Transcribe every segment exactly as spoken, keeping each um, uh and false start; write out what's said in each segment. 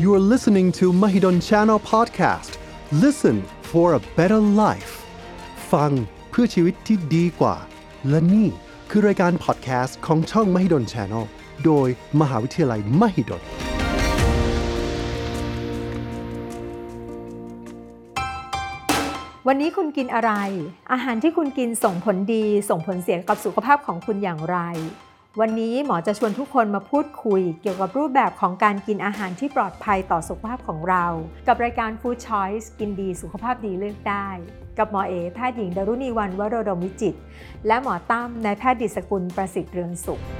You are listening to Mahidol Channel Podcast. Listen for a better life. ฟังเพื่อชีวิตที่ดีกว่าและนี่คือรายการ podcast ของช่อง Mahidol Channel โดยมหาวิทยาลัย Mahidol วันนี้คุณกินอะไรอาหารที่คุณกินส่งผลดีส่งผลเสียกับสุขภาพของคุณอย่างไรวันนี้หมอจะชวนทุกคนมาพูดคุยเกี่ยวกับรูปแบบของการกินอาหารที่ปลอดภัยต่อสุขภาพของเรากับรายการ Food Choice กินดีสุขภาพดีเลือกได้กับหมอเอแพทย์หญิงดรุณีวรรณวโรดมวิจิตรและหมอตั้มนายแพทย์ดิษกุลประสิทธิ์เรืองสุข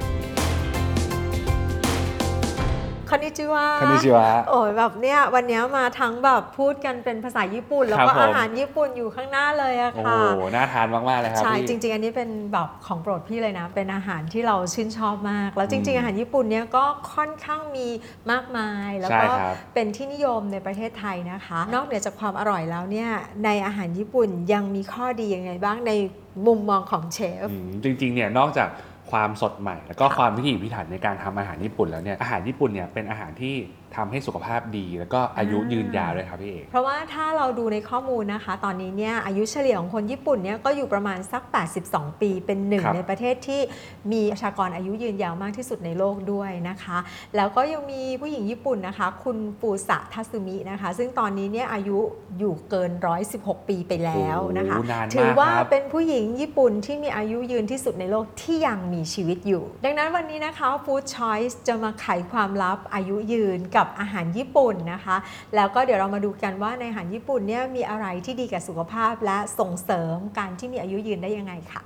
คอนนิจิวะคอนนิจิวะโอ้ยแบบเนี้ยวันนี้มาทั้งแบบพูดกันเป็นภาษาญี่ปุ่นแล้วก็อาหารญี่ปุ่นอยู่ข้างหน้าเลยอะค่ะโอ้โหน่าทานมากๆเลยครับใช่จริงๆอันนี้เป็นแบบของโปรดพี่เลยนะเป็นอาหารที่เราชื่นชอบมากแล้วจริงๆอาหารญี่ปุ่นเนี้ยก็ค่อนข้างมีมากมายแล้วก็เป็นที่นิยมในประเทศไทยนะคะนอกเหนือจากความอร่อยแล้วเนี่ยในอาหารญี่ปุ่นยังมีข้อดียังไงบ้างในมุมมองของเชฟจริงๆเนี่ยนอกจากความสดใหม่แล้วก็ความพิถีพิถันในการทำอาหารญี่ปุ่นแล้วเนี่ยอาหารญี่ปุ่นเนี่ยเป็นอาหารที่ทำให้สุขภาพดีแล้วก็อายุยืนยาวเลยครับพี่เอกเพราะว่าถ้าเราดูในข้อมูลนะคะตอนนี้เนี่ยอายุเฉลี่ยของคนญี่ปุ่นเนี่ยก็อยู่ประมาณสักแปดสิบสองปีเป็นหนึ่งในประเทศที่มีประชากรอายุยืนยาวมากที่สุดในโลกด้วยนะคะแล้วก็ยังมีผู้หญิงญี่ปุ่นนะคะคุณฟูสะทัสึมินะคะซึ่งตอนนี้เนี่ยอายุอยู่เกินหนึ่งร้อยสิบหกปีไปแล้วนะคะถือว่าเป็นผู้หญิงญี่ปุ่นที่มีอายุยืนที่สุดในโลกที่ยังมีชีวิตอยู่ดังนั้นวันนี้นะคะ Food Choice จะมาไขความลับอายุยืนกับอาหารญี่ปุ่นนะคะแล้วก็เดี๋ยวเรามาดูกันว่าในอาหารญี่ปุ่นเนี่ยมีอะไรที่ดีกับสุขภาพและส่งเสริมการที่มีอายุยืนได้ยังไงค่ะ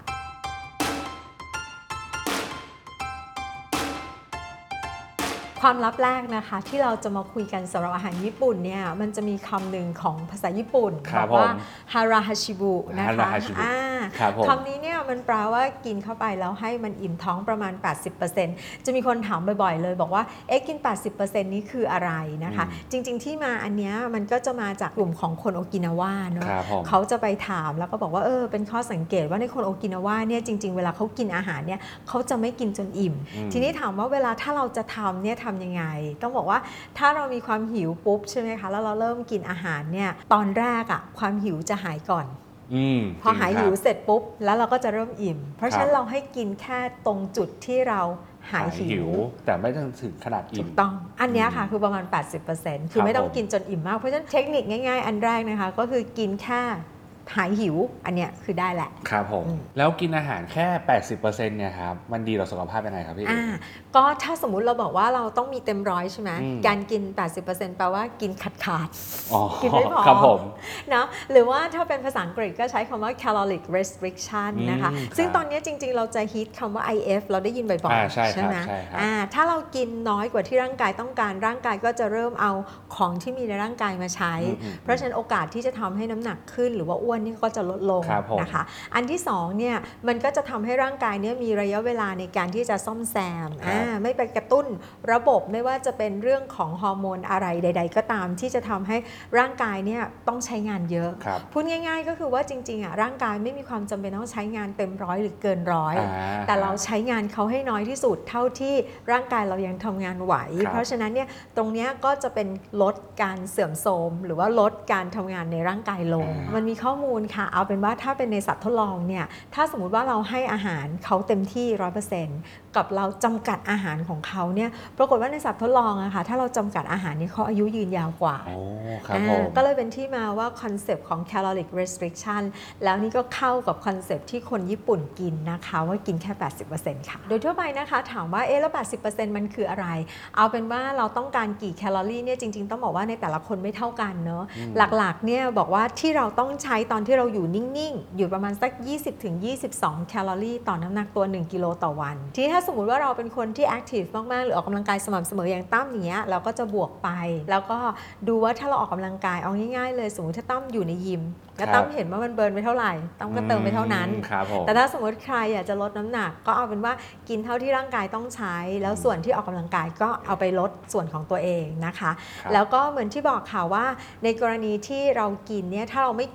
ความลับแรกนะคะที่เราจะมาคุยกันสำหรับอาหารญี่ปุ่นเนี่ยมันจะมีคำหนึ่งของภาษาญี่ปุ่นบอกว่าฮาราฮาชิบุนะคะคำนี้เนี่ยมันแปลว่ากินเข้าไปแล้วให้มันอิ่มท้องประมาณ แปดสิบเปอร์เซ็นต์ จะมีคนถามบ่อยๆเลยบอกว่าเอ๊ะกิน แปดสิบเปอร์เซ็นต์ นี้คืออะไรนะคะจริงๆที่มาอันเนี้ยมันก็จะมาจากกลุ่มของคนโอกินาวาเนาะเขาจะไปถามแล้วก็บอกว่าเออเป็นข้อสังเกตว่าในคนโอกินาวาเนี่ยจริงๆเวลาเขากินอาหารเนี่ยเขาจะไม่กินจนอิ่มทีนี้ถามว่าเวลาถ้าเราจะทำเนี่ยทำยังไงต้องบอกว่าถ้าเรามีความหิวปุ๊บใช่ไหมคะแล้วเราเริ่มกินอาหารเนี่ยตอนแรกอะความหิวจะหายก่อนพอหายหิวเสร็จปุ๊บแล้วเราก็จะเริ่มอิ่มเพราะฉะนั้นเราให้กินแค่ตรงจุดที่เราหายหิวแต่ไม่ต้องถึงขนาดอิ่มถูกต้องอันนี้ค่ะคือประมาณ แปดสิบเปอร์เซ็นต์ คือไม่ต้องกินจนอิ่มมากเพราะฉะนั้นเทคนิคง่ายๆอันแรกนะคะก็คือกินแค่หายหิวอันเนี้ยคือได้แหละครับผมแล้วกินอาหารแค่ แปดสิบเปอร์เซ็นต์ เนี่ยครับมันดีต่อสุขภาพยังไงครับพี่อ่าก็ถ้าสมมุติเราบอกว่าเราต้องมีเต็มร้อยใช่ไหมการกิน แปดสิบเปอร์เซ็นต์ แปลว่ากินขาดขาดกินไม่พอครับผมนะหรือว่าถ้าเป็นภาษาอังกฤษก็ใช้คำว่า caloric restriction นะคะซึ่งตอนนี้จริงๆเราจะฮิตคำว่า ไอ เอฟ เราได้ยินบ่อยๆใช่ไหมอ่าถ้าเรากินน้อยกว่าที่ร่างกายต้องการร่างกายก็จะเริ่มเอาของที่มีในร่างกายมาใช้เพราะฉะนั้นโอกาสที่จะทำให้น้ำหนักขึ้นหรือว่าอ้วนนี่ก็จะลดลงนะคะอันที่สองเนี่ยมันก็จะทำให้ร่างกายเนี่ยมีระยะเวลาในการที่จะซ่อมแซมไม่ไปกระตุ้นระบบไม่ว่าจะเป็นเรื่องของฮอร์โมนอะไรใดๆก็ตามที่จะทำให้ร่างกายเนี่ยต้องใช้งานเยอะพูดง่ายๆก็คือว่าจริงๆอ่ะร่างกายไม่มีความจำเป็นต้องใช้งานเต็มร้อยหรือเกินร้อยแต่เราใช้งานเขาให้น้อยที่สุดเท่าที่ร่างกายเรายังทำงานไหวเพราะฉะนั้นเนี่ยตรงนี้ก็จะเป็นลดการเสื่อมโทรมหรือว่าลดการทำงานในร่างกายลงมันมีข้อมูลค่ะเอาเป็นว่าถ้าเป็นในสัตว์ทดลองเนี่ยถ้าสมมุติว่าเราให้อาหารเขาเต็มที่ ร้อยเปอร์เซ็นต์ กับเราจำกัดอาหารของเขาเนี่ยปรากฏว่าในสัตว์ทดลองอะค่ะถ้าเราจำกัดอาหารนี่เขาอายุยืนยาวกว่าก็เลยเป็นที่มาว่าคอนเซปต์ของ caloric restriction แล้วนี่ก็เข้ากับคอนเซปต์ที่คนญี่ปุ่นกินนะคะว่ากินแค่ แปดสิบเปอร์เซ็นต์ ค่ะโดยทั่วไปนะคะถามว่าเอ๊ะแล้ว แปดสิบเปอร์เซ็นต์ มันคืออะไรเอาเป็นว่าเราต้องการกี่แคลอรี่เนี่ยจริงๆต้องบอกว่าในแต่ละคนไม่เท่ากันเนาะหลักๆเนี่ยบอกว่าที่เราต้องใช้ตอนที่เราอยู่นิ่งๆอยู่ประมาณสัก ยี่สิบถึงยี่สิบสอง แคลอรี่ต่อน้ำหนักตัวหนึ่งกิโลต่อวันทีนี้ถ้าสมมุติว่าเราเป็นคนที่แอคทีฟมากๆหรือออกกำลังกายสม่ำเสมออย่างตั้มอย่างเงี้ยเราก็จะบวกไปแล้วก็ดูว่าถ้าเราออกกำลังกายเอาง่ายๆเลยสมมุติถ้าตั้มอยู่ในยิมแล้วตั้มเห็นว่ามันเบิร์นไปเท่าไหร่ตั้มก็เติมไปเท่านั้นแต่ถ้าสมมติใครอยากจะลดน้ำหนักก็เอาเป็นว่ากินเท่าที่ร่างกายต้องใช้แล้วส่วนที่ออกกำลังกายก็เอาไปลดส่วนของตัวเองนะคะแล้วก็เหมือนที่บอกค่ะว่าในกรณีที่เรากินเนี่ยถ้าเราไม่กินมากจน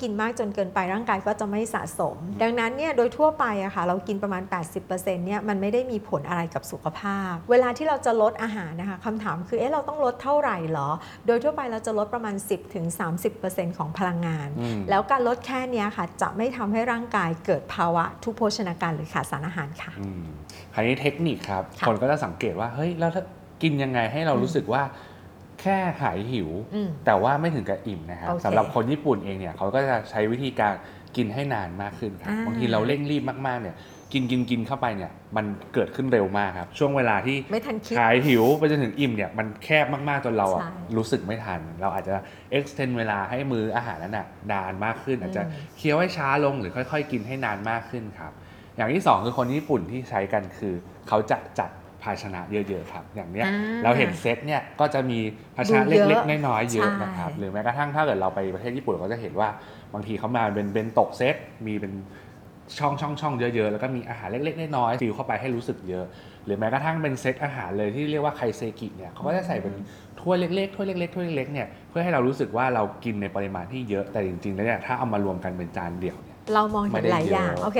นเกินไปร่างกายก็จะไม่สะสมดังนั้นเนี่ยโดยทั่วไปอะค่ะเรากินประมาณ แปดสิบเปอร์เซ็นต์ เนี่ยมันไม่ได้มีผลอะไรกับสุขภาพเวลาที่เราจะลดอาหารนะคะคำถามคือเอ๊ะเราต้องลดเท่าไหร่หรอโดยทั่วไปเราจะลดประมาณ สิบถึงสามสิบเปอร์เซ็นต์ ของพลังงานแล้วการลดแค่นี้ค่ะจะไม่ทำให้ร่างกายเกิดภาวะทุพโภชนาการหรือขาดสารอาหารค่ะคราวนี้เทคนิคครับคนก็จะสังเกตว่าเฮ้ยแล้วถ้ากินยังไงให้เรารู้สึกว่าแค่หายหิวแต่ว่าไม่ถึงกับอิ่มนะครับสำหรับคนญี่ปุ่นเองเนี่ยเขาก็จะใช้วิธีการกินให้นานมากขึ้นครับบางทีเราเร่งรีบมากๆเนี่ยกินกินกินเข้าไปเนี่ยมันเกิดขึ้นเร็วมากครับช่วงเวลาที่หายหิวไปจนถึงอิ่มเนี่ยมันแคบมากๆจนเรารู้สึกไม่ทันเราอาจจะ extend เวลาให้มื้ออาหารนั้นน่ะนานมากขึ้นอาจจะเคี้ยวให้ช้าลงหรือค่อยๆกินให้นานมากขึ้นครับอย่างที่สองคือคนญี่ปุ่นที่ใช้กันคือเขาจะจัดภาชนะเยอะๆครับอย่างเนี้ยเราเห็นเซตเนี่ยก็จะมีภาชนะเล็กๆน้อยๆเยอะนะครับหรือแม้กระทั่งถ้าเกิดเราไปประเทศญี่ปุ่นก็จะเห็นว่าบางทีเขามาเป็นเบนโตะเซตมีเป็นช่องช่องช่องเยอะๆแล้วก็มีอาหารเล็กๆน้อยๆฟิลเข้าไปให้รู้สึกเยอะหรือแม้กระทั่งเป็นเซตอาหารเลยที่เรียกว่าไคเซกิเนี่ยเขาก็จะใส่เป็นถ้วยเล็กๆถ้วยเล็กๆถ้วยเล็กๆเนี่ยเพื่อให้เรารู้สึกว่าเรากินในปริมาณที่เยอะแต่จริงๆแล้วเนี่ยถ้าเอามารวมกันเป็นจานเดียวเนี่ยเรามองเห็นหลายอย่างโอเค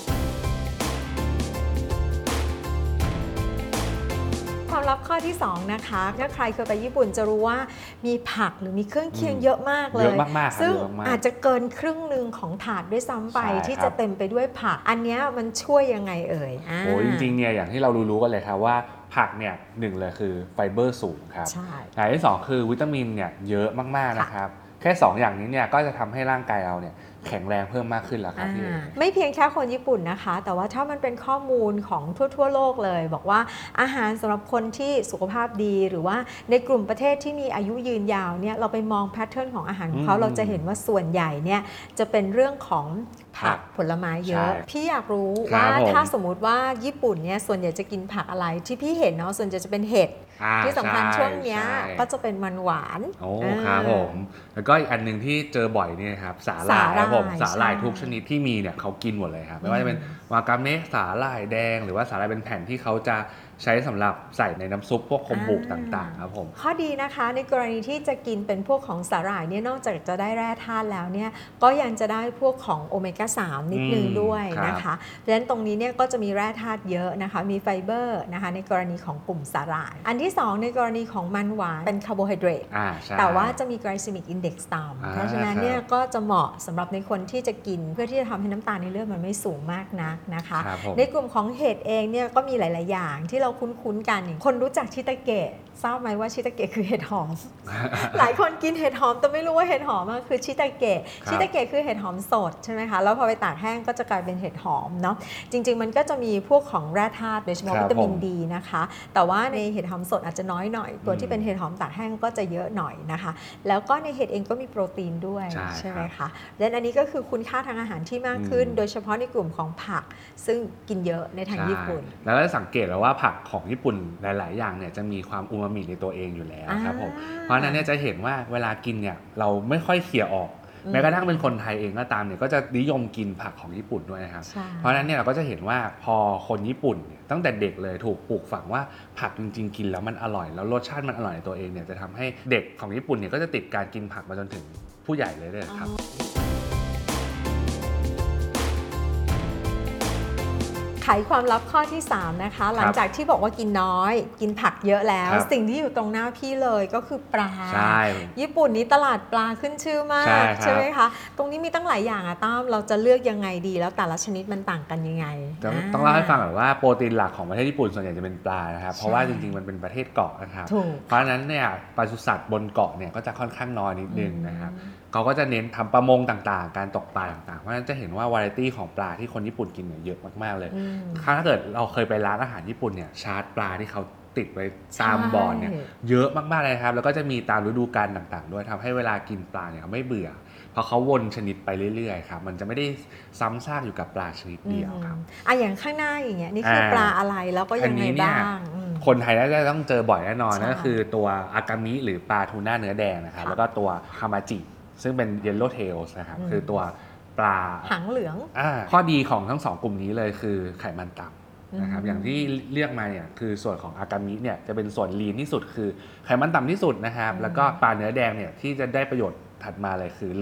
ความลับข้อที่สองนะคะถ้าใครเคยไปญี่ปุ่นจะรู้ว่ามีผักหรือมีเครื่องเคียงเยอะมากเลยเยอะมากๆซึ่งอาจจะเกินครึ่งหนึ่งของถาดด้วยซ้ำไปที่จะเต็มไปด้วยผักอันนี้มันช่วยยังไงเอ่ยโอ้จริงๆเนี่ยอย่างที่เรารู้ๆกันเลยครับว่าผักเนี่ยหนึ่งเลยคือไฟเบอร์สูงครับอย่างที่สองคือวิตามินเนี่ยเยอะมากๆนะครับแค่สองอย่างนี้เนี่ยก็จะทำให้ร่างกายเราเนี่ยแข็งแรงเพิ่มมากขึ้นแล้วครับพี่ไม่เพียงแค่คนญี่ปุ่นนะคะแต่ว่าถ้ามันเป็นข้อมูลของทั่วๆโลกเลยบอกว่าอาหารสำหรับคนที่สุขภาพดีหรือว่าในกลุ่มประเทศที่มีอายุยืนยาวเนี่ยเราไปมองแพทเทิร์นของอาหารของเขาเราจะเห็นว่าส่วนใหญ่เนี่ยจะเป็นเรื่องของผักผลไม้เยอะพี่อยากรู้ว่าถ้าสมมุติว่าญี่ปุ่นเนี่ยส่วนใหญ่จะกินผักอะไรที่พี่เห็นเนาะส่วนใหญ่จะเป็นเห็ดที่สำคัญช่วงนี้ก็จะเป็นมันหวานโอ้ครับผมแล้วก็อีกอันนึงที่เจอบ่อยเนี่ยครับสาหร่ายครับผมสาหร่ายทุกชนิดที่มีเนี่ยเขากินหมดเลยครับไม่ว่าจะเป็นวากาเมะสาหร่ายแดงหรือว่าสาหร่ายเป็นแผ่นที่เขาจะใช้สำหรับใส่ในน้ำซุปพวกคอมบุต่างๆครับผมข้อดีนะคะในกรณีที่จะกินเป็นพวกของสาหร่ายเนี่ยนอกจากจะได้แร่ธาตุแล้วเนี่ยก็ยังจะได้พวกของโอเมก้าสามนิดนึงด้วยนะคะเพราะฉะนั้นตรงนี้เนี่ยก็จะมีแร่ธาตุเยอะนะคะมีไฟเบอร์นะคะในกรณีของกลุ่มสาหร่ายอันที่สองในกรณีของมันหวานเป็นคาร์โบไฮเดรตแต่ว่าจะมีไกลซิมิกอินเด็กซ์ต่ำเพราะฉะนั้นเนี่ยก็จะเหมาะสำหรับในคนที่จะกินเพื่อที่จะทำให้น้ำตาลในเลือดมันไม่สูงมากนักนะคะในกลุ่มของเห็ดเองเนี่ยก็มีหลายๆอย่างที่เราคุ้นๆกันคนรู้จักชิตาเกะทราบไหมว่าชิตาเกะคือเห็ดหอม หลายคนกินเห็ดหอมแต่ไม่รู้ว่าเห็ดหอมคือชิตาเกะชิตาเกะคือเห็ดหอมสดใช่ไหมคะแล้วพอไปตากแห้งก็จะกลายเป็นเห็ดหอมเนาะจริงๆมันก็จะมีพวกของแร่ธาตุโดยเฉพาะวิตามินดีนะคะแต่ว่าในเห็ดหอมสดอาจจะน้อยหน่อยตัวที่เป็นเห็ดหอมตากแห้งก็จะเยอะหน่อยนะคะแล้วก็ในเห็ดเองก็มีโปรตีนด้วยใช่ไหมคะและอันนี้ก็คือคุณค่าทางอาหารที่มากขึ้นโดยเฉพาะในกลุ่มของผักซึ่งกินเยอะในทางญี่ปุ่นแล้วก็สังเกตแล้วว่าผักของญี่ปุ่นหลายๆอย่างเนี่ยจะมีความอูมามิในตัวเองอยู่แล้วครับผมเพราะฉะนั้นเนี่ยจะเห็นว่าเวลากินเนี่ยเราไม่ค่อยเคี่ยออกแม้กระทั่งเป็นคนไทยเองก็ตามเนี่ยก็จะนิยมกินผักของญี่ปุ่นด้วยนะครับเพราะฉะนั้นเนี่ยเราก็จะเห็นว่าพอคนญี่ปุ่นตั้งแต่เด็กเลยถูกปลูกฝังว่าผักจริงๆกินแล้วมันอร่อยแล้วรสชาติมันอร่อยในตัวเองเนี่ยจะทำให้เด็กของญี่ปุ่นเนี่ยก็จะติดการกินผักมาจนถึงผู้ใหญ่เลยเลยครับไขความลับข้อที่สามนะคะหลังจากที่บอกว่ากินน้อยกินผักเยอะแล้วสิ่งที่อยู่ตรงหน้าพี่เลยก็คือปลาญี่ปุ่นนี้ตลาดปลาขึ้นชื่อมากใช่ไหมคะตรงนี้มีตั้งหลายอย่างอะตั้มเราจะเลือกยังไงดีแล้วแต่ละชนิดมันต่างกันยังไงต้องเล่าให้ฟังก่อนว่าโปรตีนหลักของประเทศญี่ปุ่นส่วนใหญ่จะเป็นปลานะครับเพราะว่าจริงๆมันเป็นประเทศเกาะนะครับเพราะฉะนั้นเนี่ยปศุสัตว์บนเกาะเนี่ยก็จะค่อนข้างน้อยนิดนึงนะครับเขาก็จะเน้นทำประมงต่างๆการตกปลาต่างๆเพราะฉะนั้นจะเห็นว่าวาไรตี้ของปลาที่คนญี่ปุ่นกินเนี่ยเยอะมากๆเลยถ้าเกิดเราเคยไปร้านอาหารญี่ปุ่นเนี่ยชาร์ตปลาที่เขาติดไว้ตามบอร์ดเนี่ยเยอะมากๆเลยครับแล้วก็จะมีตามฤดูกาลต่างๆด้วยทำให้เวลากินปลาเนี่ยไม่เบื่อเพราะเขาวนชนิดไปเรื่อยๆครับมันจะไม่ได้ซ้ำซากอยู่กับปลาชนิดเดียวครับอ่ะอย่างข้างหน้าอย่างเงี้ยนี่คือปลาอะไรแล้วก็ยังไงบ้างคนไทยน่าจะต้องเจอบ่อยแน่นอนนั่นก็คือตัวอากามิหรือปลาทูน่าเนื้อแดงนะครับแล้วก็ตัวฮามาจิซึ่งเป็น Yellow Tails นะครับคือตัวปลาหางเหลืองอ่าข้อดีของทั้งสองกลุ่มนี้เลยคือไขมันต่ำนะครับอย่างที่เรียกมาเนี่ยคือส่วนของอากามิเนี่ยจะเป็นส่วนลีนที่สุดคือไขมันต่ำที่สุดนะครับแล้วก็ปลาเนื้อแดงเนี่ยที่จะได้ประโยชน์ถัดมาเลยคือเหล็ก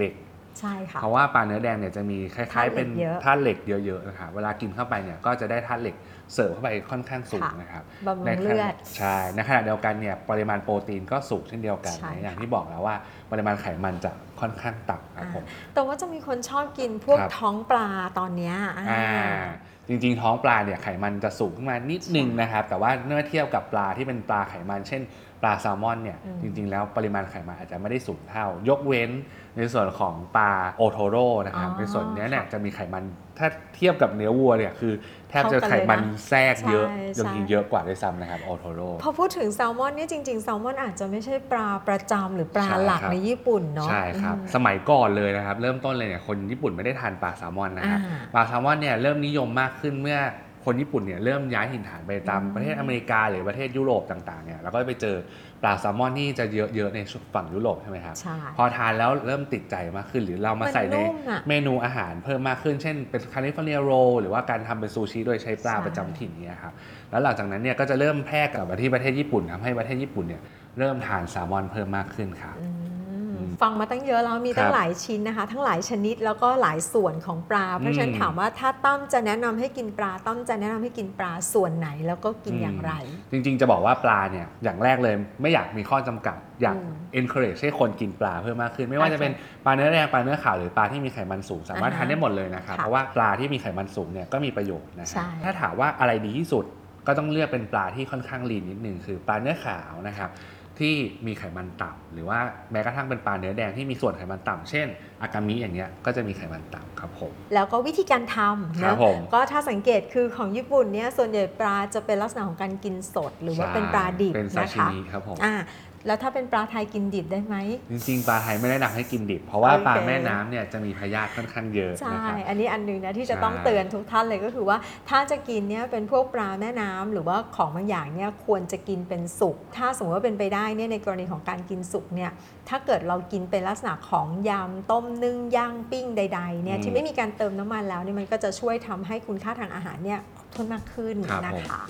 ใช่ค่ะเพราะว่าปลาเนื้อแดงเนี่ยจะมีคล้ายๆเป็นธาตุเหล็กเยอะๆนะครับเวลากินเข้าไปเนี่ยก็จะได้ธาตุเหล็กเสริมเข้าไปค่อนข้างสูงนะครับบำรุงเลือดใช่ในขณะเดียวกันเนี่ยปริมาณโปรตีนก็สูงเช่นเดียวกันอย่างที่บอกแล้วว่าปริมาณไขมันจะค่อนข้างต่ำครับผมแต่ว่าจะมีคนชอบกินพวกท้องปลาตอนนี้จริงๆท้องปลาเนี่ยไขมันจะสูงขึ้นมานิดนึงนะครับแต่ว่าเมื่อเทียบกับปลาที่เป็นปลาไขมันเช่นปลาแซลมอนเนี่ยจริงๆแล้วปริมาณไขมันอาจจะไม่ได้สูงเท่ายกเว้นในส่วนของปลาโอโทโร่นะครับในส่วนนี้เนี่ยจะมีไขมันถ้าเทียบกับเนื้อวัวเนี่ยคือแทบจะไขมันแทรกเยอะจริงๆเยอะกว่าด้วยซ้ำนะครับโอโทโร่พอพูดถึงแซลมอนเนี่ยจริงๆแซลมอนอาจจะไม่ใช่ปลาประจำหรือปลาหลักในญี่ปุ่นเนาะใช่ครับสมัยก่อนเลยนะครับเริ่มต้นเลยเนี่ยคนญี่ปุ่นไม่ได้ทานปลาแซลมอนนะครับปลาแซลมอนเนี่ยเริ่มนิยมมากขึ้นเมื่อคนญี่ปุ่นเนี่ยเริ่มย้ายถิ่นฐานไปตามประเทศอเมริกาหรือประเทศยุโรปต่างๆเนี่ยแล้วก็ไปเจอปลาแซลมอนที่จะเยอะๆในฝั่งยุโรปใช่ไหมครับพอทานแล้วเริ่มติดใจมากขึ้นหรือเรามาใส่ในเมนูอาหารเพิ่มมากขึ้นเช่นเป็นแคลิฟอร์เนียโรลหรือว่าการทำเป็นซูชิโดยใช้ปลาประจำถิ่นเนี่ยครับแล้วหลังจากนั้นเนี่ยก็จะเริ่มแพร่กลับมาที่ประเทศญี่ปุ่นทำให้ประเทศญี่ปุ่นเนี่ยเริ่มทานแซลมอนเพิ่มมากขึ้นครับฟังมาตั้งเยอะแล้วมีตั้งหลายชิ้นนะคะทั้งหลายชนิดแล้วก็หลายส่วนของปลาเพราะฉะนั้นถามว่าถ้าต้อมจะแนะนำให้กินปลาต้อมจะแนะนำให้กินปลาส่วนไหนแล้วก็กินอย่างไรจริงๆจะบอกว่าปลาเนี่ยอย่างแรกเลยไม่อยากมีข้อจำกัดอยาก encourage ให้คนกินปลาเพิ่มมากขึ้นไม่ว่าจะเป็นปลาเนื้อแดงปลาเนื้อขาวหรือปลาที่มีไขมันสูงสามารถทานได้หมดเลยนะครับเพราะว่าปลาที่มีไขมันสูงเนี่ยก็มีประโยชน์นะครับถ้าถามว่าอะไรดีที่สุดก็ต้องเลือกเป็นปลาที่ค่อนข้างลีนนิดนึงคือปลาเนื้อขาวนะครับที่มีไขมันต่ำหรือว่าแม้กระทั่งเป็นปลาเนื้อแดงที่มีส่วนไขมันต่ำเช่นอากามิอย่างเงี้ยก็จะมีไขมันต่ำครับผมแล้วก็วิธีการทำนะก็ถ้าสังเกตคือของญี่ปุ่นเนี่ยส่วนใหญ่ปลาจะเป็นลักษณะของการกินสดหรือว่าเป็นปลาดิบนะคะครับผมแล้วถ้าเป็นปลาไทยกินดิบได้ไหมจริงๆปลาไทยไม่ได้แนะนำให้กินดิบเพราะว่า okay. ปลาแม่น้ำเนี่ยจะมีพยาธิค่อนข้างเยอะใช่อันนี้อันนึงนะที่จะต้องเตือนทุกท่านเลยก็คือว่าถ้าจะกินเนี่ยเป็นพวกปลาแม่น้ำหรือว่าของบางอย่างเนี่ยควรจะกินเป็นสุกถ้าสมมติว่าเป็นไปได้เนี่ยในกรณีของการกินสุกเนี่ยถ้าเกิดเรากินเป็นลักษณะของยำต้มนึ่งย่างปิ้งใดๆเนี่ยที่ไม่มีการเติมน้ำมันแล้วเนี่ยมันก็จะช่วยทำให้คุณค่าทางอาหารเนี่ยเพิ่มมากขึ้นนะคะ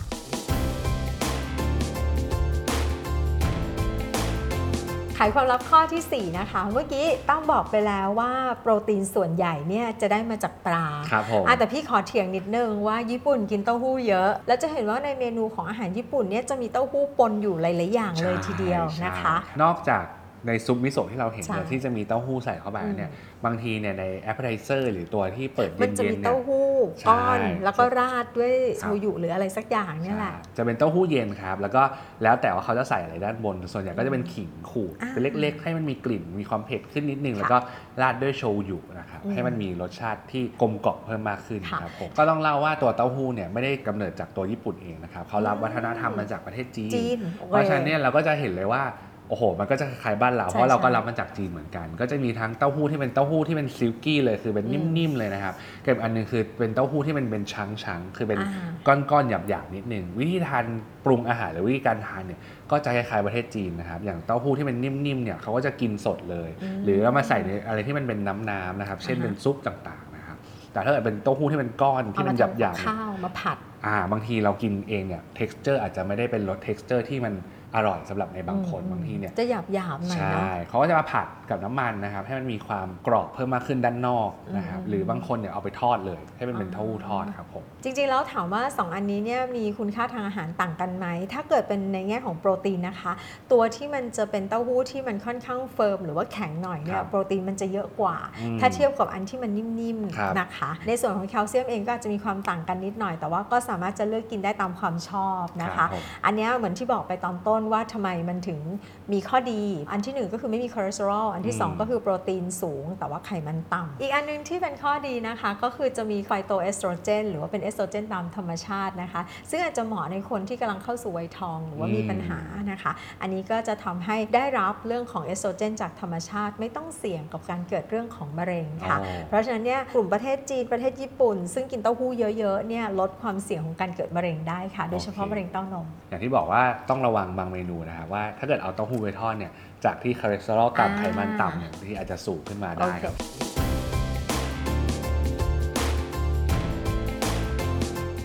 ไขความลับข้อที่สี่นะคะเมื่อกี้ต้องบอกไปแล้วว่าโปรตีนส่วนใหญ่เนี่ยจะได้มาจากปลาครับผมแต่พี่ขอเถียงนิดนึงว่าญี่ปุ่นกินเต้าหู้เยอะแล้วจะเห็นว่าในเมนูของอาหารญี่ปุ่นเนี่ยจะมีเต้าหู้ปนอยู่หลายๆอย่างเลยทีเดียวนะคะนอกจากในซุปมิโซะที่เราเห็นเนี่ยที่จะมีเต้าหู้ใส่เข้าไปเนี่ยบางทีเนี่ยในแอปเปอร์ไทเซอร์หรือตัวที่เปิดเย็นๆเนี่ยมันจะมีเต้าหู้ก้อนแล้วก็ราดด้วยโชยุหรืออะไรสักอย่างเนี่ยแหละจะเป็นเต้าหู้เย็นครับแล้วก็แล้วแต่ว่าเขาจะใส่อะไรด้านบนส่วนใหญ่ก็จะเป็นขิงขูดเป็นเล็กๆให้มันมีกลิ่นมีความเผ็ดขึ้นนิดนึงแล้วก็ราดด้วยโชยุนะครับให้มันมีรสชาติที่กลมกล่อมเพิ่มมากขึ้นครับผมก็ต้องเล่าว่าตัวเต้าหู้เนี่ยไม่ได้กำเนิดจากตัวญี่ปุ่นเองนะครับเขารับวัฒนธรรมมาจากประเทศจีนเพราะฉะนั้นเนี่ยเราก็จะเห็นเลยว่าโอ้โหมันก็จะคล้ายบ้านเราเพราะเราก็รับมาจากจีนเหมือนกันก็จะมีทั้งเต้าหู้ที่เป็นเต้าหู้ที่เป็นซิลกี้เลยคือเป็นนิ่มๆเลยนะครับกับอันนึงคือเป็นเต้าหู้ที่มันเป็นชั้งๆคือเป็นก้อนๆหยาบๆนิดนึงวิธีทานปรุงอาหารหรือวิธีการทานเนี่ยก็จะคล้ายๆประเทศจีนนะครับอย่างเต้าหู้ที่เป็นนิ่มๆเนี่ยเขาก็จะกินสดเลยหรือเอามาใส่ในอะไรที่มันเป็นน้ำๆนะครับเช่นเป็นซุปต่างๆนะครับแต่ถ้าเกิดเป็นเต้าหู้ที่เป็นก้อนที่มันหยาบๆข้าวมาผัดอ่าบางทีเรากินเองเนี่ย texture อาจจะไม่ได้เป็นรส texture ที่มันอร่อยสำหรับในบางคนบางทีเนี่ยจะหยาบหยาบหน่อยเนาะใช่เขาก็จะมาผัดกับน้ำมันนะครับให้มันมีความกรอบเพิ่มมากขึ้นด้านนอกนะครับหรือบางคนเนี่ยเอาไปทอดเลยให้มันเป็นเต้าหู้ทอดครับผมจริงๆแล้วถามว่าสองอันนี้เนี่ยมีคุณค่าทางอาหารต่างกันไหมถ้าเกิดเป็นในแง่ของโปรตีนนะคะตัวที่มันจะเป็นเต้าหู้ที่มันค่อนข้างเฟิร์มหรือว่าแข็งหน่อยเนี่ยโปรตีนมันจะเยอะกว่าถ้าเทียบกับอันที่มันนิ่มๆนะคะในส่วนของแคลเซียมเองก็อาจจะมีความต่างกันนิดหน่อยแต่ว่าก็สามารถจะเลือกกินได้ตามความชอบนะคะอันนี้เหมือนที่บอกไปตอนต้นว่าทำไมมันถึงมีข้อดีอันที่หนึ่งก็คือไม่มีคอเลสเตอรอลอันที่สองก็คือโปรตีนสูงแต่ว่าไขมันต่ำอีกอันนึงที่เป็นข้อดีนะคะก็คือจะมีไฟโตเอสโตรเจนหรือว่าเป็นเอสโตรเจนตามธรรมชาตินะคะซึ่งอาจจะเหมาะในคนที่กำลังเข้าสู่วัยทองหรือว่ามีปัญหานะคะอันนี้ก็จะทำให้ได้รับเรื่องของเอสโตรเจนจากธรรมชาติไม่ต้องเสี่ยงกับการเกิดเรื่องของมะเร็งค่ะเพราะฉะนั้นเนี่ยกลุ่มประเทศจีนประเทศญี่ปุ่นซึ่งกินเต้าหู้เยอะๆเนี่ยลดความเสี่ยงของการเกิดมะเร็งได้ค่ะโดยเฉพาะมะเร็งเต้านมอย่างที่บอกว่าต้องระวังบางเมนูนะครับว่าถ้าเกิดเอาเต้าหู้ไปทอดเนี่ยจากที่คอเลสเตอรอลต่ำไขมันต่ำเนี่ยที่อาจจะสูงขึ้นมาได้ครับไขความลับ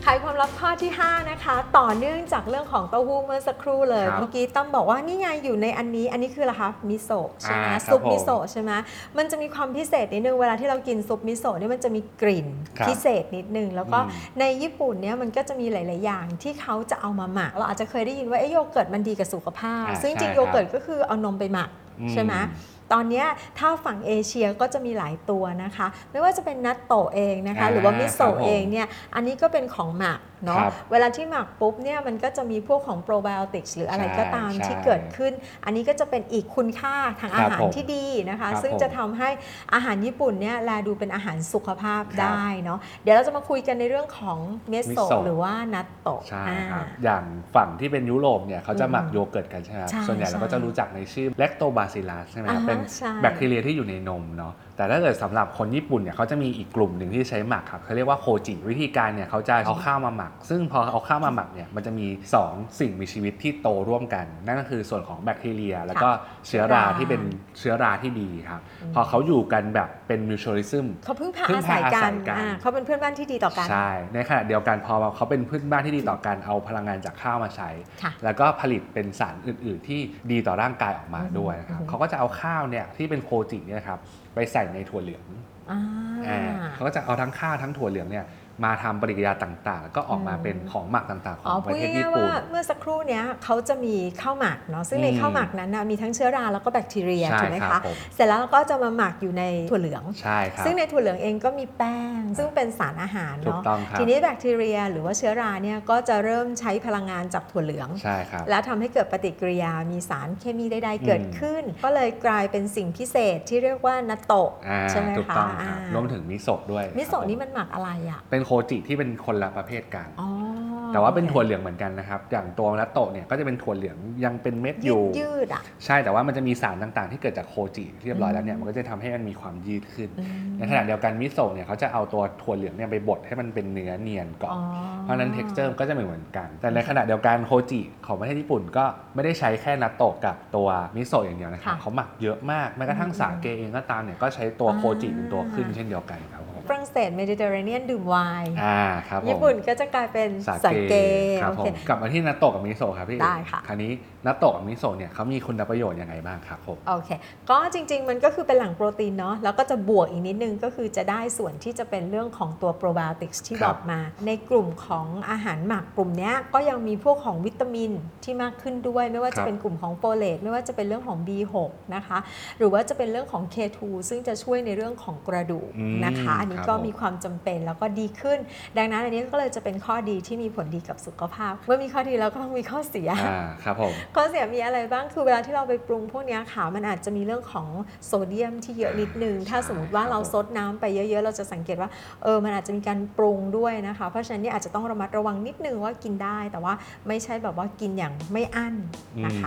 ลับข้อที่ห้านะคะต่อเนื่องจากเรื่องของเต้าหู้เมื่อสักครู่เลยเมื่อกี้ตั้มบอกว่านี่ไงอยู่ในอันนี้อันนี้คืออะไรคะมิโซะใช่ไหมซุปมิโซะใช่ไหมมันจะมีความพิเศษนิดนึงเวลาที่เรากินซุปมิโซะเนี่ยมันจะมีกลิ่นพิเศษนิดนึงแล้วก็ในญี่ปุ่นเนี่ยมันก็จะมีหลายๆอย่างที่เขาจะเอามาหมักเราอาจจะเคยได้ยินว่าโยเกิร์ตมันดีกับสุขภาพซึ่งจริงโยเกิร์ตก็คือเอานมไปหมักใช่ไหมตอนนี้ถ้าฝั่งเอเชียก็จะมีหลายตัวนะคะไม่ว่าจะเป็นนัตโตะเองนะคะหรือว่ามิโซะเองเนี่ยอันนี้ก็เป็นของหมักเนาะเวลาที่หมักปุ๊บเนี่ยมันก็จะมีพวกของโปรไบโอติกส์หรืออะไรก็ตามที่เกิดขึ้นอันนี้ก็จะเป็นอีกคุณค่าทางอาหารที่ดีนะคะซึ่งจะทำให้อาหารญี่ปุ่นเนี่ยแลดูเป็นอาหารสุขภาพได้เนาะเดี๋ยวเราจะมาคุยกันในเรื่องของเมโซะหรือว่านัตโตะใช่ครับอย่างฝั่งที่เป็นยุโรปเนี่ยเขาจะหมักโยเกิร์ตกันใช่ไหมส่วนใหญ่เราก็จะรู้จักในชื่อแลคโตบาซิลลัสใช่ไหมเป็นแบคทีเรียที่อยู่ในนมเนาะแต่ถ้าเกิดสำหรับคนญี่ปุ่นเนี่ยเขาจะมีอีกกลุ่มหนึ่งที่ใช้หมักครับเขาเรียกว่าโคจิวิธีการเนี่ยเขาจะเอาข้าวมาหมักซึ่งพอเอาข้าวมาหมักเนี่ยมันจะมีสองสิ่งมีชีวิตที่โตร่วมกันนั่นก็คือส่วนของแบคทีเรียแล้วก็เชื้อราที่เป็นเชื้อราที่ดีครับพอเขาอยู่กันแบบเป็นมิวชวลิซึมเขาพึ่งพาอาศัยกันเขาเป็นเพื่อนบ้านที่ดีต่อกันใช่ในขณะเดียวกันพอเขาเป็นเพื่อนบ้านที่ดีต่อกันเอาพลังงานจากข้าวมาใช้แล้วก็ผลิตเป็นสารอื่นๆที่ดีต่อร่างกายออกมาด้วยครับเขาก็จะเอาข้าวเนี่ยที่เป็นโคจิเนี่ยครับไปใส่ในถั่วเหลืองเขาก็จะเอาทั้งข้าวทั้งถั่วเหลืองเนี่ยมาทำปฏิกิริยาต่างๆแล้วก็ออกมาเป็นของหมักต่างๆของประเทศญี่ปุ่นเมื่อสักครู่นี้เขาจะมีข้าวหมักเนาะซึ่งในข้าวหมักนั้นนะมีทั้งเชื้อราแล้วก็แบคทีเรียถูกไหมคะเสร็จแล้วเราก็จะมาหมักอยู่ในถั่วเหลืองใช่ครับซึ่งในถั่วเหลืองเองก็มีแป้งซึ่งเป็นสารอาหารเนาะทีนี้แบคทีเรียหรือว่าเชื้อราเนี่ยก็จะเริ่มใช้พลังงานจากถั่วเหลืองใช่ครับแล้วทำให้เกิดปฏิกิริยามีสารเคมีใดๆเกิดขึ้นก็เลยกลายเป็นสิ่งพิเศษที่เรียกว่านัตโตะใช่ไหมคะรวมถึงมิโซะด้วยมิโซะนี่มันหมักอะไรอ่ะเป็นโคจิที่เป็นคนละประเภทกันแต่ว่าเป็นถั่วเหลืองเหมือนกันนะครับอย่างตัวนัตโตะเนี่ยก็จะเป็นถั่วเหลืองยังเป็นเม็ดอยู่ยืดอ่ะใช่แต่ว่ามันจะมีสารต่างๆที่เกิดจากโคจิเรียบร้อยแล้วเนี่ยมันก็จะทำให้มันมีความยืดขึ้นในขณะเดียวกันมิโซะเนี่ยเขาจะเอาตัวถั่วเหลืองเนี่ยไปบดให้มันเป็นเนื้อเนียนก่อนเพราะนั้น texture ก็จะไม่เหมือนกันแต่ในขณะเดียวกันโคจิของประเทศญี่ปุ่นก็ไม่ได้ใช้แค่นัตโตะกับตัวมิโซะอย่างเดียวนะครับเขาหมักเยอะมากแม้กระทั่งสาเกเองก็ตามเนี่ยก็ใช้ตัวโคจิเป็นตัวขึ้นเช่นเดียวกันครับฝรั่งเศสเมดิเตอร์เรเนียนดื่มไวน์ญี่ปุ่นก็จะกลายเป็นสาเกครับผมกลับมาที่นัตโตะกับมิโซะครับพี่ได้ค่ะคราวนี้นัตโตะกับมิโซะเนี่ยเขามีคุณประโยชน์ยังไงบ้างครับผมโอเคก็จริงๆมันก็คือเป็นแหล่งโปรตีนเนาะแล้วก็จะบวกอีกนิดนึงก็คือจะได้ส่วนที่จะเป็นเรื่องของตัวโปรไบโอติกส์ที่บอกมาในกลุ่มของอาหารหมักกลุ่มนี้ก็ยังมีพวกของวิตามินที่มากขึ้นด้วยไม่ว่าจะเป็นกลุ่มของโฟเลตไม่ว่าจะเป็นเรื่องของ บี หก นะคะหรือว่าจะเป็นเรื่องของ เค ทู ซึ่งจะช่วยในเรื่องของกระดูกนะคะอันนี้ก็มีความจำเป็นแล้วก็ดีขึ้นดังนั้นอันนี้ก็เลยจะเป็นข้อดีที่มีผลดีกับสุขภาพเมื่อมีข้อดีแล้วก็ต้องมีข้อเสียครับผมข้อเสียมีอะไรบ้างคือเวลาที่เราไปปรุงพวกนี้ค่ะมันอาจจะมีเรื่องของโซเดียมที่เยอะนิดนึงถ้าสมมติว่าเราซดน้ำไปเยอะๆเราจะสังเกตว่าเออมันอาจจะมีการปรุงด้วยนะคะเพราะฉะนั้นนี่อาจจะต้องระมัดระวังนิดนึงว่ากินได้แต่ว่าไม่ใช่แบบว่ากินอย่างไม่อั้นนะคะ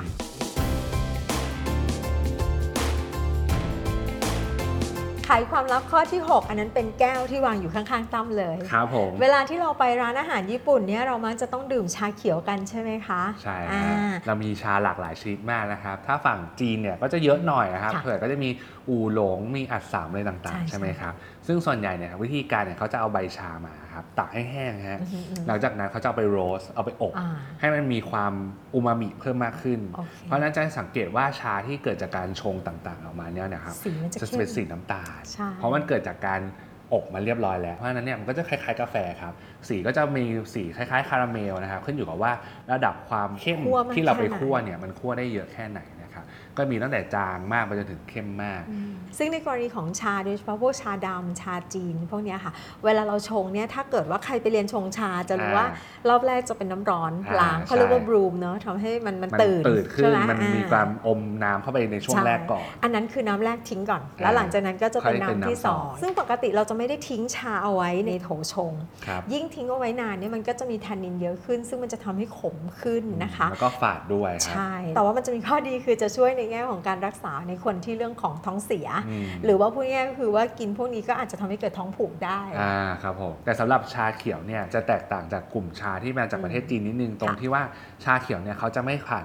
ไขความลับข้อที่หกอันนั้นเป็นแก้วที่วางอยู่ข้างๆตั้มเลยครับผมเวลาที่เราไปร้านอาหารญี่ปุ่นเนี่ยเรามักจะต้องดื่มชาเขียวกันใช่ไหมคะใช่เรามีชาหลากหลายชนิดมากนะครับถ้าฝั่งจีนเนี่ยก็จะเยอะหน่อยนะครับเผื่อก็จะมีอู่หลงมีอัดสามอะไรต่างๆใช่ไหมครับซึ่งส่วนใหญ่เนี่ยวิธีการเนี่ยเขาจะเอาใบชามาครับตากให้แห้งฮะหลังจากนั้นเขาจะเอาไปโรสเอาไปอบให้มันมีความอูมามิเพิ่มมากขึ้นเพราะนั้นจะสังเกตว่าชาที่เกิดจากการชงต่างๆออกมาเนี่ยนะครับจะเป็นสีน้ำตาลเพราะมันเกิดจากการอบมาเรียบร้อยแล้วเพราะฉะนั้นเนี่ยมันก็จะคล้ายๆกาแฟครับสีก็จะมีสีคล้ายๆคาราเมลนะครับขึ้นอยู่กับว่าระดับความเข้มที่เราไปคั่วเนี่ยมันคั่วได้เยอะแค่ไหนนะครับก็มีตั้งแต่จางมากไปจนถึงเข้มมากซึ่งในกรณีของชาโดยเฉพาะพวกชาดำชาจีนพวกนี้ค่ะเวลาเราชงเนี่ยถ้าเกิดว่าใครไปเรียนชงชาจะรู้ว่ารอบแรกจะเป็นน้ำร้อนล้างเขาเรียกว่าบรูมเนาะทำให้มันมันตื่นขึ้นมันมีความอมน้ำเข้าไปในช่วงแรกก่อนอันนั้นคือน้ำแรกทิ้งก่อนแล้วหลังจากนั้นก็จะเป็นน้ำที่สองซึ่งปกติเราจะไม่ได้ทิ้งชาเอาไว้ในโถชงยิ่งทิ้งเอาไว้นานเนี่ยมันก็จะมีแทนนินเยอะขึ้นซึ่งมันจะทำให้ขมขึ้นนะคะแล้วก็ฝาดด้วยใช่แต่ว่ามันจะมีข้อดีคือจะช่วยในแง่ของการรักษาในคนที่เรื่องของท้องเสียหรือว่าพูดง่ายๆก็คือว่ากินพวกนี้ก็อาจจะทำให้เกิดท้องผูกได้อ่าครับผมแต่สำหรับชาเขียวเนี่ยจะแตกต่างจากกลุ่มชาที่มาจากประเทศจีนนิดนึงตรงที่ว่าชาเขียวเนี่ยเขาจะไม่ผ่าน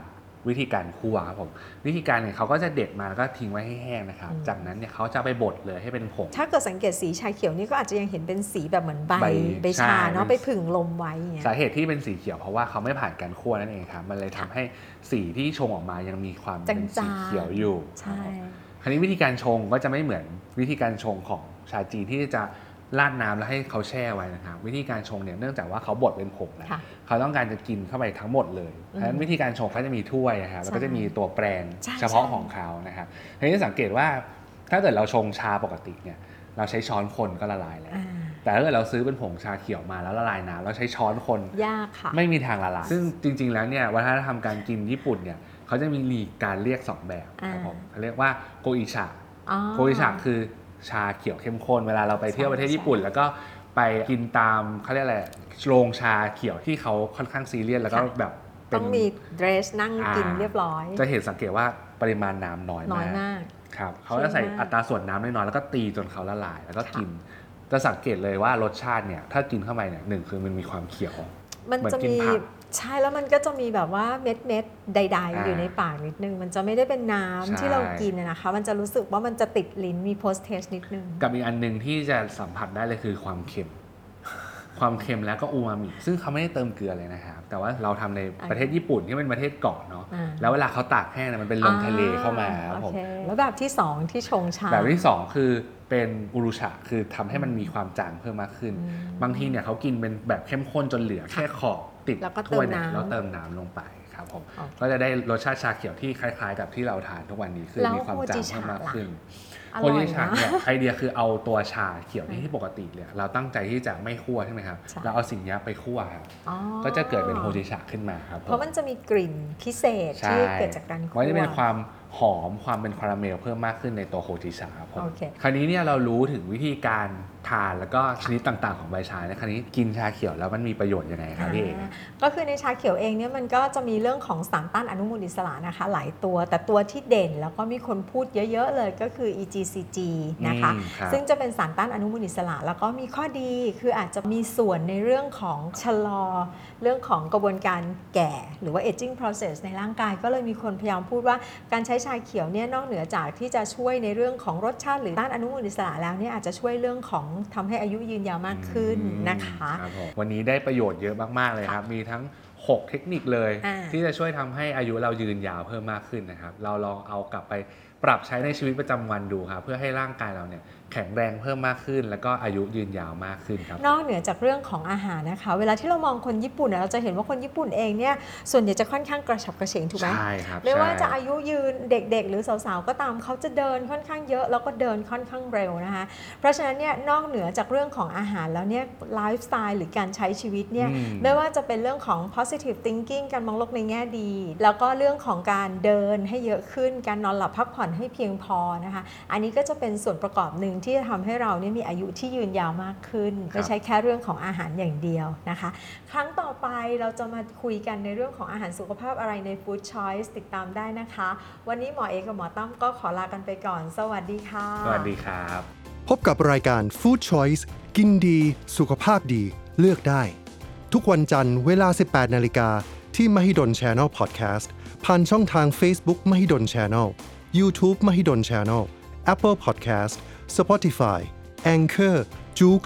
วิธีการคั่วครับผมวิธีการเนี่ยเขาก็จะเด็ดมาแล้วก็ทิ้งไว้ให้แห้งนะครับจากนั้นเนี่ยเขาจะไปบดเลยให้เป็นผงถ้าเกิดสังเกตสีชาเขียวนี่ก็อาจจะยังเห็นเป็นสีแบบเหมือนใบใบชาเนาะไปผึ่งลมไว้เนี่ยสาเหตุที่เป็นสีเขียวเพราะว่าเขาไม่ผ่านการคั่วนั่นเองครับมันเลยทำให้สีที่ชงออกมายังมีความเป็นสีเขียวอยู่ใช่คราวนี้วิธีการชงก็จะไม่เหมือนวิธีการชงของชาจีนที่จะราดน้ำแล้วให้เขาแช่ไว้นะครับวิธีการชงเนี่ยเนื่องจากว่าเขาบดเป็นผงแล้วเขาต้องการจะกินเข้าไปทั้งหมดเลยเพราะฉะนั้นวิธีการชงเขาจะมีถ้วยนะครับแล้วก็จะมีตัวแปรงเฉพาะของเขานะครับทีนี้สังเกตว่าถ้าเกิดเราชงชาปกติเนี่ยเราใช้ช้อนคนก็ละลายแล้วแต่ถ้าเกิดเราซื้อเป็นผงชาเขียวมาแล้วละลายน้ำเราใช้ช้อนคนยากค่ะไม่มีทางละลายซึ่งจริงๆแล้วเนี่ยวัฒนธรรมการกินญี่ปุ่นเนี่ยเขาจะมีการเรียกสองแบบครับผมเขาเรียกว่าโกอิชะโกอิชะคือชาเขียวเข้มข้นเวลาเราไปเที่ยวประเทศญี่ปุ่นแล้วก็ไปกินตามเขาเรียกอะไรโรงชาเขียวที่เขาค่อนข้างซีเรียสแล้วก็แบบต้องมีเดรสนั่งกินเรียบร้อยจะเห็นสังเกตว่าปริมาณน้ำน้อยมากครับเขาจะใส่อัตราส่วนน้ำน้อยๆแล้วก็ตีจนเขาละลายแล้วก็กินจะสังเกตเลยว่ารสชาติเนี่ยถ้ากินเข้าไปเนี่ยหนึ่งคือมันมีความเขียวมันจะมีใช่แล้วมันก็จะมีแบบว่าเม็ดเม็ดใดๆอยู่ในปากนิดนึงมันจะไม่ได้เป็นน้ำที่เรากินนะคะมันจะรู้สึกว่ามันจะติดลิ้นมี post taste นิดนึงกับอีกอันนึงที่จะสัมผัสได้เลยคือความเค็มความเค็มแล้วก็อูมามิซึ่งเขาไม่ได้เติมเกลือเลยนะครับแต่ว่าเราทำในประเทศญี่ปุ่นที่เป็นประเทศเกาะเนาะแล้วเวลาเขาตากแห้งมันเป็นลมทะเลเข้ามาครับผมแล้วแบบที่สองที่ชงชาแบบที่สองคือเป็นอุรุชะคือทำให้มันมีความจางเพิ่มมากขึ้นบางทีเนี่ยเขากินเป็นแบบเข้มข้นจนเหลือแค่ขอบติดถ้วยเนี่ยแล้วเติมน้ำลงไปครับผมก็จะได้รสชาติชาเขียวที่คล้ายๆกับที่เราทานทุกวันนี้คือมีความจางเพิ่มมากขึ้นโฮจิชะเนี่ยไอเดียคือเอาตัวชาเขียวที่ปกติเนี่ยเราตั้งใจที่จะไม่คั่วใช่ไหมครับเราเอาสิ่งนี้ไปคั่วครับก็จะเกิดเป็นโฮจิชะขึ้นมาครับเพราะมันจะมีกลิ่นพิเศษที่เกิดจากการคั่วมันจะเป็นความหอมความเป็นคาราเมลเพิ่มมากขึ้นในตัวโฮจิชะครับผมคราวนี้เนี่ยเรารู้ถึงวิธีการทานแล้วก็ชนิดต่างๆของใบชาในคราวนี้กินชาเขียวแล้วมันมีประโยชน์ยังไงครับพี่เอกก็คือในชาเขียวเองเนี่ยมันก็จะมีเรื่องของสารต้านอนุมูลอิสระนะคะหลายตัวแต่ตัวที่เด่นแล้วก็มีคนพูดเยอะๆเลยก็คือ อี จี ซี จี นะคะซึ่งจะเป็นสารต้านอนุมูลอิสระแล้วก็มีข้อดีคืออาจจะมีส่วนในเรื่องของชะลอเรื่องของกระบวนการแก่หรือว่า aging process ในร่างกายก็เลยมีคนพยายามพูดว่าการใช้ชาเขียวเนี่ยนอกเหนือจากที่จะช่วยในเรื่องของรสชาติหรือต้านอนุมูลอิสระแล้วเนี่ยอาจจะช่วยเรื่องของทำให้อายุยืนยาวมากขึ้นนะคะวันนี้ได้ประโยชน์เยอะมากๆเลยครับมีทั้งหกเทคนิคเลยที่จะช่วยทำให้อายุเรายืนยาวเพิ่มมากขึ้นนะครับเราลองเอากลับไปปรับใช้ในชีวิตประจำวันดูครับเพื่อให้ร่างกายเราเนี่ยแข็งแรงเพิ่มมากขึ้นแล้วก็อายุยืนยาวมากขึ้นครับนอกเหนือจากเรื่องของอาหารนะคะเวลาที่เรามองคนญี่ปุ่นเราจะเห็นว่าคนญี่ปุ่นเองเนี่ยส่วนใหญ่จะค่อนข้างกระฉับกระเฉงถูกไหมใช่ครับไม่ว่าจะอายุยืนเด็กๆหรือสาวๆก็ตามเขาจะเดินค่อนข้างเยอะแล้วก็เดินค่อนข้างเร็วนะคะเพราะฉะนั้นเนี่ยนอกเหนือจากเรื่องของอาหารแล้วเนี่ยไลฟ์สไตล์หรือการใช้ชีวิตเนี่ยไม่ว่าจะเป็นเรื่องของ positive thinking การมองโลกในแง่ดีแล้วก็เรื่องของการเดินให้เยอะขึ้นการนอนหลับพักผ่อนให้เพียงพอนะคะอันนี้ก็จะเป็นส่วนประกอบหนึ่งที่จะทำให้เราเนี่ยมีอายุที่ยืนยาวมากขึ้นไม่ใช่แค่เรื่องของอาหารอย่างเดียวนะคะครั้งต่อไปเราจะมาคุยกันในเรื่องของอาหารสุขภาพอะไรใน Food Choice ติดตามได้นะคะวันนี้หมอเอกกับหมอตั้มก็ขอลากันไปก่อนสวัสดีค่ะสวัสดีครับพบกับรายการ Food Choice กินดีสุขภาพดีเลือกได้ทุกวันจันทร์เวลา สิบแปดนาฬิกา ที่ Mahidol Channel Podcast ผ่านช่องทาง Facebook Mahidol Channel YouTube Mahidol Channel Apple Podcast Spotify Anchor Joox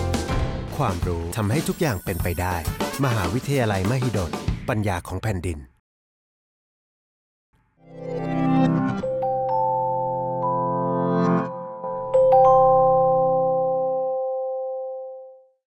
ความรู้ทำให้ทุกอย่างเป็นไปได้มหาวิทยาลัยมหิดลปัญญาของแผ่นดิน